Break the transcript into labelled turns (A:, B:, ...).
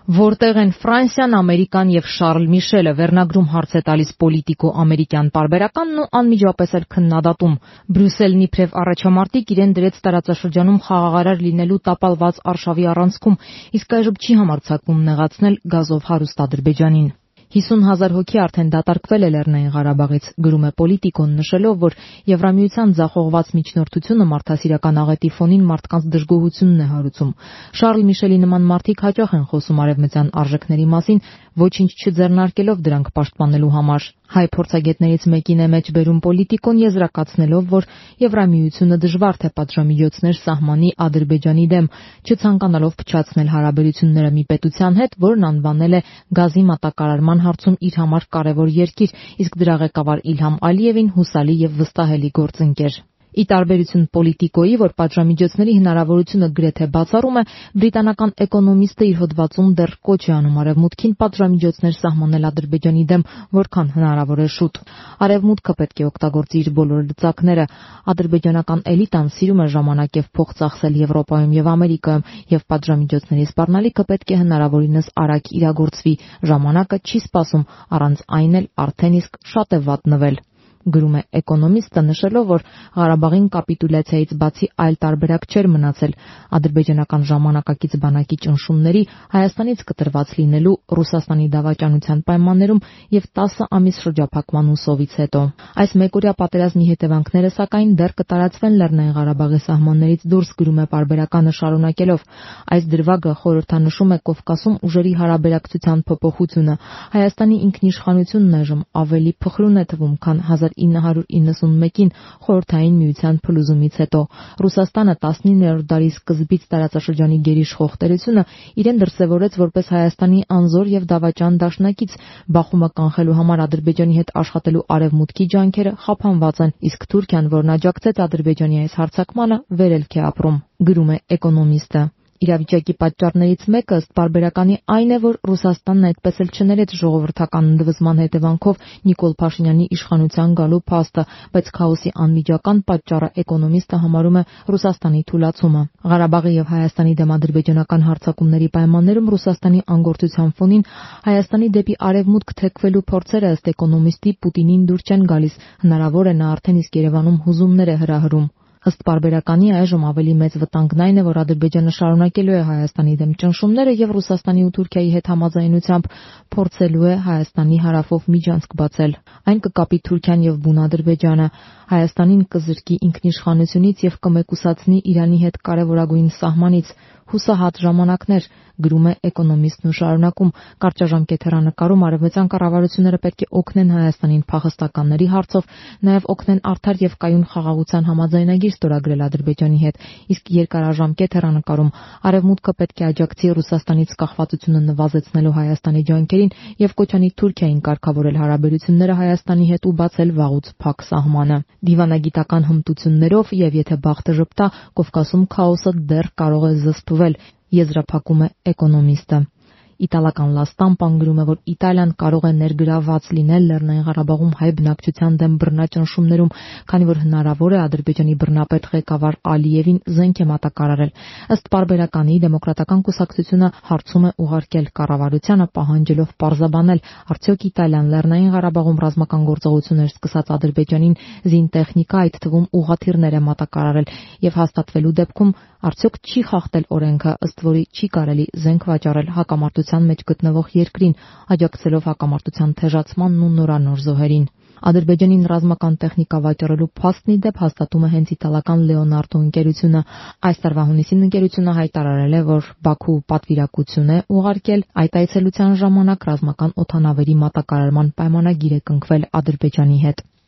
A: Որտեղ են Ֆրանսիան, Ամերիկան եւ Շարլ Միշելը, վերնագրում հարց է տալիս Պոլիտիկո ամերիկյան պարբերականն ու անմիջապես էլ քննադատում։ Բրյուսելն իբրև առաջամարտիկ իրեն դրեց տարածաշրջանում խաղաղարար լինելու տապալված արշավի առանցքում, իսկ այժմ չի համարձակվում նեղացնել գազով հարուստ Ադրբեջանին։ 50,000 հոգի արդեն դատարկվել է Լեռնային Ղարաբաղից, գրում է Պոլիտիկոն, նշելով, որ Եվրամիության ձախողված միջնորդությունը մարդասիրական աղետի ֆոնին մարդկանց դժգոհությունն է հարուցում։ Շարլ Միշելի նման մարդիկ հաճախ են խոսում արևմտյան արժեքների մասին, ոչինչ չձեռնարկելով դրանք պաշտպանելու համար։ Հայ փորձագետներից մեկին է մեջ բերում Պոլիտիկոն, եզրակացնելով, որ Եվրամիությունը դժվար թե պատժամիջոցներ սահմանի Ադրբեջանի դեմ, չցանկանալով փչացնել հարաբերությունները մի պետության հետ, որն անվանել է գազի մատակարարման հարցում իր համար կարևոր երկիր, իսկ դրա ղեկավար Իլհամ Ալիևին հուսալի եւ վստահելի գործընկեր։ Ի տարբերություն Պոլիտիկոյի, որ պատժամիջոցների հնարավորությունը գրեթե բացառում է, բրիտանական էկոնոմիստը իր հոդվածում դեռ կոչ է անում Արևմուտքին պատժամիջոցներ սահմանել Ադրբեջանի դեմ, որքան հնարավոր է շուտ։ Արևմուտքը պետք է օգտագործի իր բոլոր լծակները։ Ադրբեջանական էլիտան սիրում է ժամանակ եւ փող ծախսել Եվրոպայում եւ Ամերիկայում, եւ պատժամիջոցների սպառնալիքը պետք է հնարավորինս արագ իրագործվի։ Ժամանակը չի սպասում, առանց այն էլ արդեն իսկ շատ է վատնվել, գրում է էկոնոմիստը, նշելով, որ Ղարաբաղին կապիտուլյացիայից բացի այլ տարբերակ չէր մնացել ադրբեջանական ժամանակակից բանակի ճնշումների, Հայաստանից կտրված լինելու, Ռուսաստանի դավաճանության պայմաններում եւ 10 ամիս շրջափակման ուսովից հետո։ Այս մեկօրյա պատերազմի հետևանքները, սակայն, դեռ կտարածվեն Լեռնային Ղարաբաղի սահմաններից դուրս, գրում է պարբերականը շարունակելով։ Այս դրվագը խորհրդանշում է Կովկասում ուժերի հարաբերակցության փոփոխությունը։ Հայաստանի ինքնիշխանությունն այժմ ավելի փխրուն է թվում, քան 1991-ին Խորհրդային Միության փլուզումից հետո։ Ռուսաստանը 19-րդ դարի սկզբից տարածաշրջանի գերիշխող տերությունը իրեն դրսևորեց որպես Հայաստանի անզոր եւ դավաճան դաշնակից։ Բախումը կանխելու համար Ադրբեջանի հետ աշխատելու արևմուտքի ջանքերը խափանված են, իսկ Թուրքիան, որն աջակցեց Ադրբեջանի այս հարձակմանը, վերելք է ապրում, գրում է էկոնոմիստը։ Իրավիճակի պատճառներից մեկը, ըստ պարբերականի, այն է, որ Ռուսաստանն այդպես էլ չներեց ժողովրդական ընդվզման հետևանքով Նիկոլ Փաշինյանի իշխանության գալու փաստը, բայց քաոսի անմիջական պատճառը էկոնոմիստը համարում է Ռուսաստանի թուլացումը։ Ղարաբաղի եւ Հայաստանի դեմ ադրբեջանական հարձակումների պայմաններում Ռուսաստանի անգործության ֆոնին Հայաստանի դեպի արևմուտք թեքվելու փորձերը, ըստ էկոնոմիստի, Պուտինին դուր չեն գալիս։ Հնարավոր է նա արդեն իսկ Երևանում հուզումներ է հրահրում։ Ըստ պարբերականի, այժմ ավելի մեծ վտանգն այն է, որ Ադրբեջանը շարունակելու է Հայաստանի դեմ ճնշումները եւ Ռուսաստանի ու Թուրքիայի հետ համաձայնությամբ փորձելու է Հայաստանի հարավով միջանցք բացել։ Այն կկապի Թուրքիան եւ բուն Ադրբեջանը, Հայաստանին կզրկի ինքնիշխանությունից եւ կմեկուսացնի Իրանի հետ կարեւորագույն սահմանից։ Հուսահատ ժամանակներ, գրում է էկոնոմիստն ու շարունակում։ Կարճաժամկետ հեռանկարում արևմտյան կառավարությունները պետք է օգնեն Հայաստանին փախստականների հարցով, նաև օգնեն արդար եւ կայուն խաղաղության համաձայնագիր ստորագրել Ադրբեջանի հետ, իսկ երկարաժամկետ հեռանկարում արևմուտքը պետք է աջակցի Ռուսաստանից կախվածությունը նվազեցնելու Հայաստանի ջանքերին եւ կոչանի Թուրքիային կարգավորել հարաբերությունները Հայաստանի հետ ու բացել վաղուց փակ սահմանը։ Դիվանագիտական հմտություններով եւ եթե բախտը ժպտա, Կովկասում քաոսը դեռ կարող է զսպվել, եզրափակում է էկոնոմիստը։ Իտալական La Stampa-ն գրում է, որ Իտալիան կարող է ներգրավված լինել Լեռնային Ղարաբաղում հայ բնակչության դեմ բռնաճնշումներում, քանի որ հնարավոր է Ադրբեջանի բռնապետ ղեկավար Ալիևին զենք է մատակարարել։ Ըստ պարբերականի, դեմոկրատական կուսակցությունը հարցում է ուղարկել կառավարությանը, պահանջելով պարզաբանել, արդյոք Իտալիան Լեռնային Ղարաբաղում ռազմական գործողություններ սկսած Ադրբեջանին զինտեխնիկա, այդ թվում ուղղաթիռներ է մատակարարել, եւ հաստատվելու դեպքում արդյոք չի խախտել օրենքը, ըստ որի չի կարելի զենք վաճառել հակամարտության մեջ գտնվող երկրին, աջակցելով հակամարտության թեժացմանն ու նորանոր զոհերին։ Ադրբեջանին ռազմական տեխնիկա վաճառելու փաստն ի դեպ հաստատում է հենց իտալական Leonardo ընկերությունը։ Այս տարվա հունիսին ընկերությունը հայտարարել է, որ Բաքու պատվիրակություն է ուղարկել այդ այցելության ժամանակ ռազմական օդանավերի մատակարարման պայմանագիր է կնքվել Ադրբեջանի հետ։